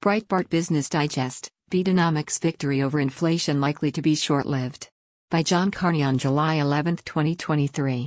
Breitbart Business Digest, Bidenomics victory over inflation likely to be short-lived. By John Carney on July 11, 2023.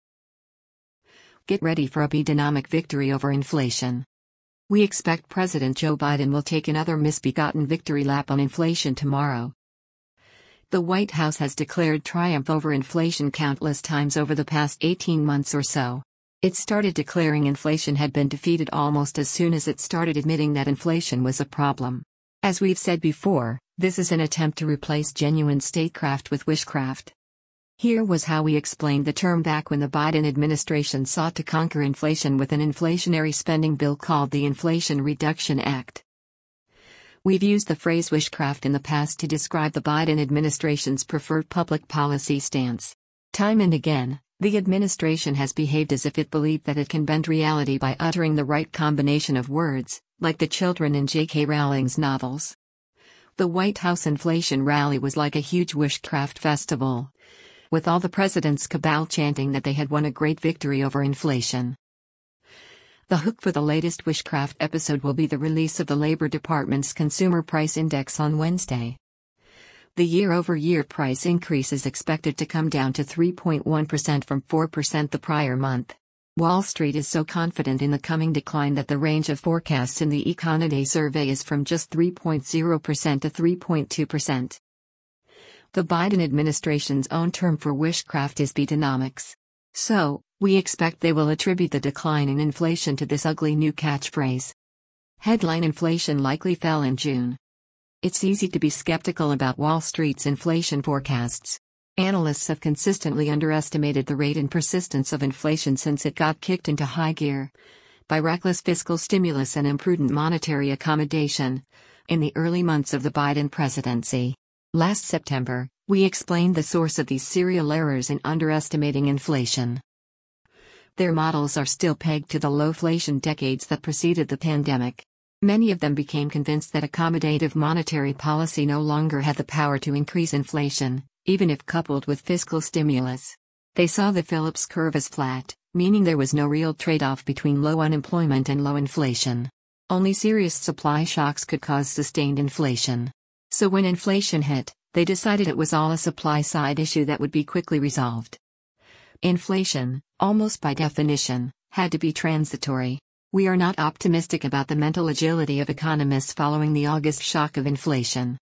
Get ready for a Bidenomic victory over inflation. We expect President Joe Biden will take another misbegotten victory lap on inflation tomorrow. The White House has declared triumph over inflation countless times over the past 18 months or so. It started declaring inflation had been defeated almost as soon as it started admitting that inflation was a problem. As we've said before, this is an attempt to replace genuine statecraft with wishcraft. Here was how we explained the term back when the Biden administration sought to conquer inflation with an inflationary spending bill called the Inflation Reduction Act. We've used the phrase wishcraft in the past to describe the Biden administration's preferred public policy stance. Time and again, the administration has behaved as if it believed that it can bend reality by uttering the right combination of words, like the children in J.K. Rowling's novels. The White House inflation rally was like a huge wishcraft festival, with all the president's cabal chanting that they had won a great victory over inflation. The hook for the latest wishcraft episode will be the release of the Labor Department's Consumer Price Index on Wednesday. The year-over-year price increase is expected to come down to 3.1% from 4% the prior month. Wall Street is so confident in the coming decline that the range of forecasts in the Econoday survey is from just 3.0% to 3.2%. The Biden administration's own term for wishcraft is Bidenomics. So, we expect they will attribute the decline in inflation to this ugly new catchphrase. Headline: inflation likely fell in June. It's easy to be skeptical about Wall Street's inflation forecasts. Analysts have consistently underestimated the rate and persistence of inflation since it got kicked into high gear by reckless fiscal stimulus and imprudent monetary accommodation in the early months of the Biden presidency. Last September, we explained the source of these serial errors in underestimating inflation. Their models are still pegged to the lowflation decades that preceded the pandemic. Many of them became convinced that accommodative monetary policy no longer had the power to increase inflation, even if coupled with fiscal stimulus. They saw the Phillips curve as flat, meaning there was no real trade-off between low unemployment and low inflation. Only serious supply shocks could cause sustained inflation. So when inflation hit, they decided it was all a supply-side issue that would be quickly resolved. Inflation, almost by definition, had to be transitory. We are not optimistic about the mental agility of economists following the August shock of inflation.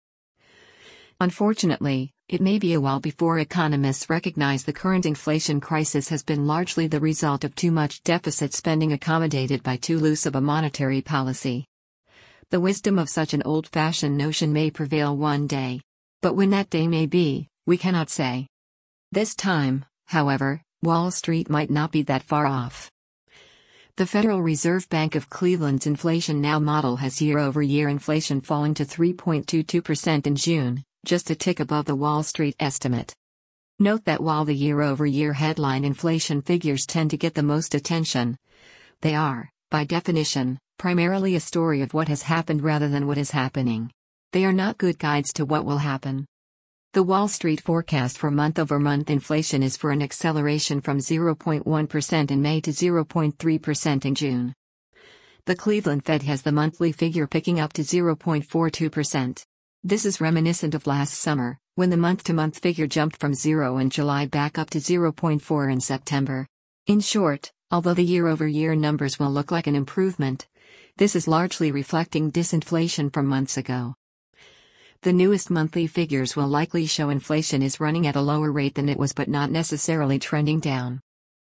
Unfortunately, it may be a while before economists recognize the current inflation crisis has been largely the result of too much deficit spending accommodated by too loose of a monetary policy. The wisdom of such an old-fashioned notion may prevail one day. But when that day may be, we cannot say. This time, however, Wall Street might not be that far off. The Federal Reserve Bank of Cleveland's Inflation Now model has year-over-year inflation falling to 3.22% in June, just a tick above the Wall Street estimate. Note that while the year-over-year headline inflation figures tend to get the most attention, they are, by definition, primarily a story of what has happened rather than what is happening. They are not good guides to what will happen. The Wall Street forecast for month-over-month inflation is for an acceleration from 0.1% in May to 0.3% in June. The Cleveland Fed has the monthly figure picking up to 0.42%. This is reminiscent of last summer, when the month-to-month figure jumped from 0 in July back up to 0.4 in September. In short, although the year-over-year numbers will look like an improvement, this is largely reflecting disinflation from months ago. The newest monthly figures will likely show inflation is running at a lower rate than it was but not necessarily trending down.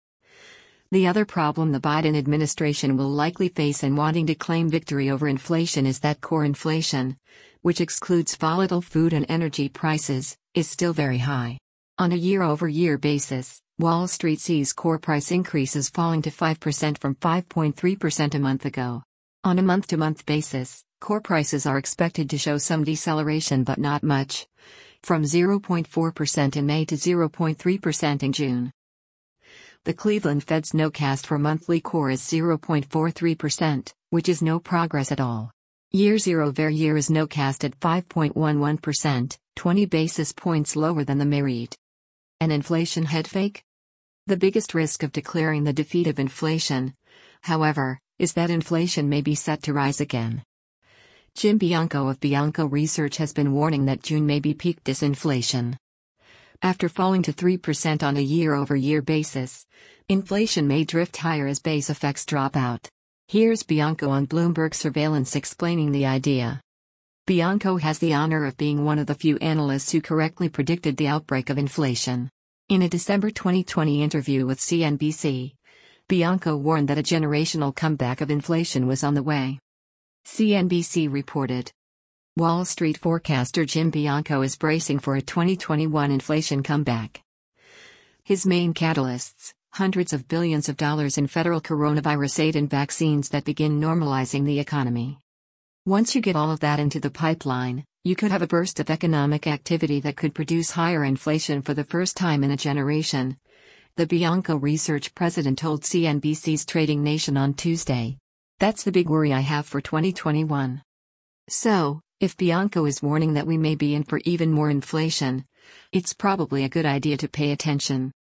The other problem the Biden administration will likely face in wanting to claim victory over inflation is that core inflation, which excludes volatile food and energy prices, is still very high. On a year-over-year basis, Wall Street sees core price increases falling to 5% from 5.3% a month ago. On a month-to-month basis, core prices are expected to show some deceleration but not much, from 0.4% in May to 0.3% in June. The Cleveland Fed's nowcast for monthly core is 0.43%, which is no progress at all. Year zero ver year is nowcast at 5.11%, 20 basis points lower than the May read. An inflation head fake? The biggest risk of declaring the defeat of inflation, however, is that inflation may be set to rise again. Jim Bianco of Bianco Research has been warning that June may be peak disinflation. After falling to 3% on a year-over-year basis, inflation may drift higher as base effects drop out. Here's Bianco on Bloomberg Surveillance explaining the idea. Bianco has the honor of being one of the few analysts who correctly predicted the outbreak of inflation. In a December 2020 interview with CNBC, Bianco warned that a generational comeback of inflation was on the way. CNBC reported. Wall Street forecaster Jim Bianco is bracing for a 2021 inflation comeback. His main catalysts: hundreds of billions of dollars in federal coronavirus aid and vaccines that begin normalizing the economy. Once you get all of that into the pipeline, you could have a burst of economic activity that could produce higher inflation for the first time in a generation, the Bianco Research president told CNBC's Trading Nation on Tuesday. That's the big worry I have for 2021. So, if Bianco is warning that we may be in for even more inflation, it's probably a good idea to pay attention.